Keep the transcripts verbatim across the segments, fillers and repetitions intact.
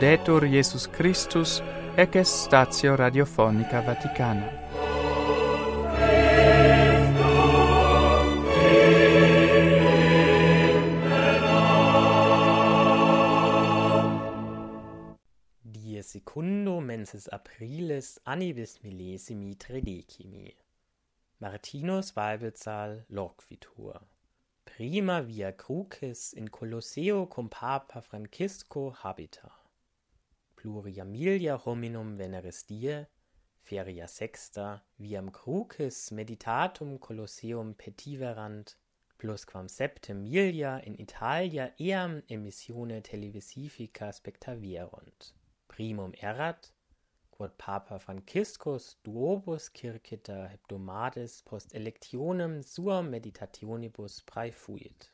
Laudetur Jesus Christus, ec est statio radiofonica Vaticana. Die secundo mensis aprilis annibus millesimi tridecimi. Martinus Valbezal loquitur. Prima via crucis in Colosseo cum Papa Francisco habita. Pluria milia hominum veneris die, feria sexta, viam crucis meditatum Colosseum petiverant, plusquam septem milia in Italia eam emissione televisifica spectaverunt. Primum erat, quod Papa Franciscus duobus circita hebdomades post electionem sua meditationibus praefuit.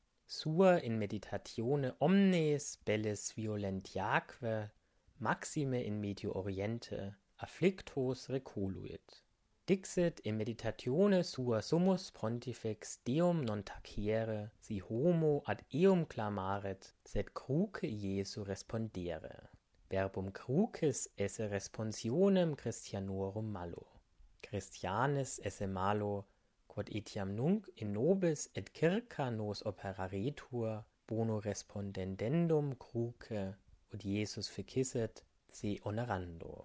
Sua in meditatione omnes belles violentiaque, maxime in Medio Oriente, afflictos recoluit. Dixit in meditatione sua summus pontifex Deum non tacere, si homo ad eum clamaret, sed cruce Iesu respondere. Verbum crucis esse responsionem Christianorum malo. Christianes esse malo, quod etiam nunc in nobis et circa nos operaretur, bono respondendendum cruce, ut Iesus fecisset, se onerando.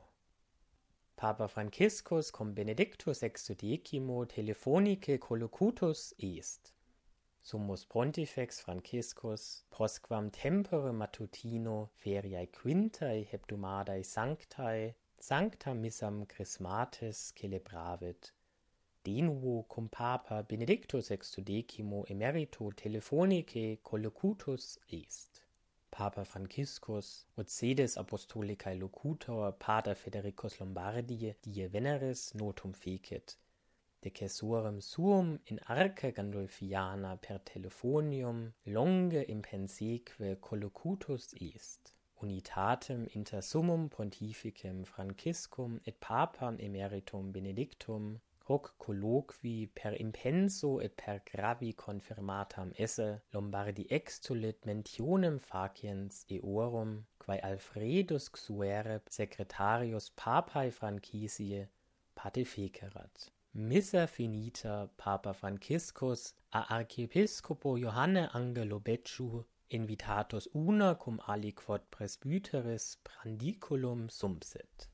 Papa Franciscus cum Benedictus sextodecimo telephonice collocutus est. Summus Pontifex Franciscus, postquam tempore matutino feriae quintae hebdomadae sanctae, sancta missam chrismatis celebravit, de nuo cum Papa Benedictus sextodecimo emerito telephonice collocutus est. Papa Franciscus, ut sedes apostolicae locutor Pater Federicus Lombardi die veneris notum fecit, decessorem suum in arca Gandolfiana per telephonium longe impenseque collocutus est, unitatem inter summum pontificem Franciscum et papam emeritum Benedictum, hoc colloqui per impenso et per gravi confirmatam esse Lombardi extulit mentionem faciens eorum, quae Alfredus Xuere secretarius papae Francisie pate fecerat. Missa finita Papa Franciscus a Archiepiscopo Johanne Angelo Becciu invitatus una cum aliquod presbyteris brandiculum sumpsit.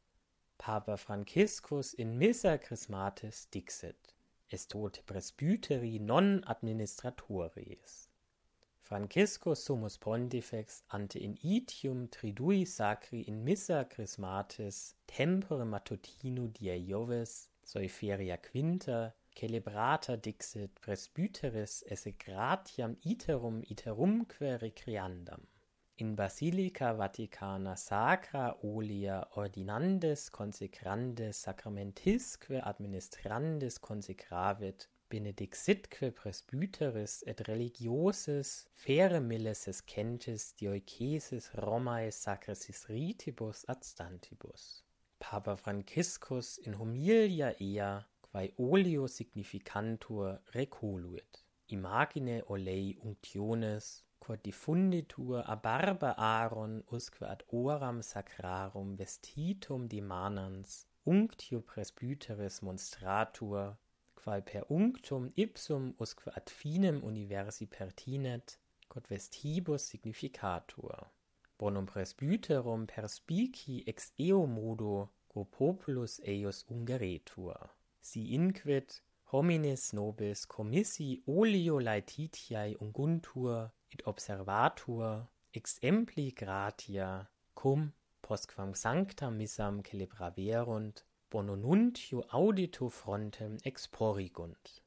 Papa Franciscus in missa chrismatis dixit, est tote presbyteri non administratores. Franciscus summus pontifex ante in itium tridui sacri in missa chrismatis tempore matutino die Joves soi feria quinta celebrata dixit presbyteris esse gratiam iterum iterumque recreandam. In Basilica Vaticana sacra olia ordinandes consecrandes sacramentisque administrandes consecravit, benedixitque presbyteris et religiosis fere milleses centis diocesis Romae sacristis ritibus ad stantibus. Papa Franciscus in homilia ea, quae olio significantur recoluit. Imagine olei unctiones, quod diffunditur a barba Aaron usque ad oram sacrarum vestitum demanans, unctio presbyteris monstratur, quae per unctum ipsum usque ad finem universi pertinet, quod vestibus significatur. Bonum presbyterum perspici ex eo modo, quo populus eius ungeretur. Si inquit homines nobis commissi olio laetitiae unguntur et observatur exempli gratia cum postquam sancta missam celebraverunt bono nuntio audito frontem exporrigunt.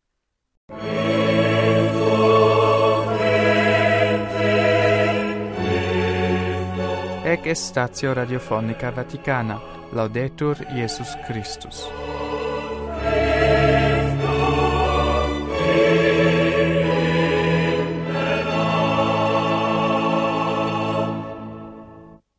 Ec est statio radiofonica Vaticana. Laudetur Jesus Christus.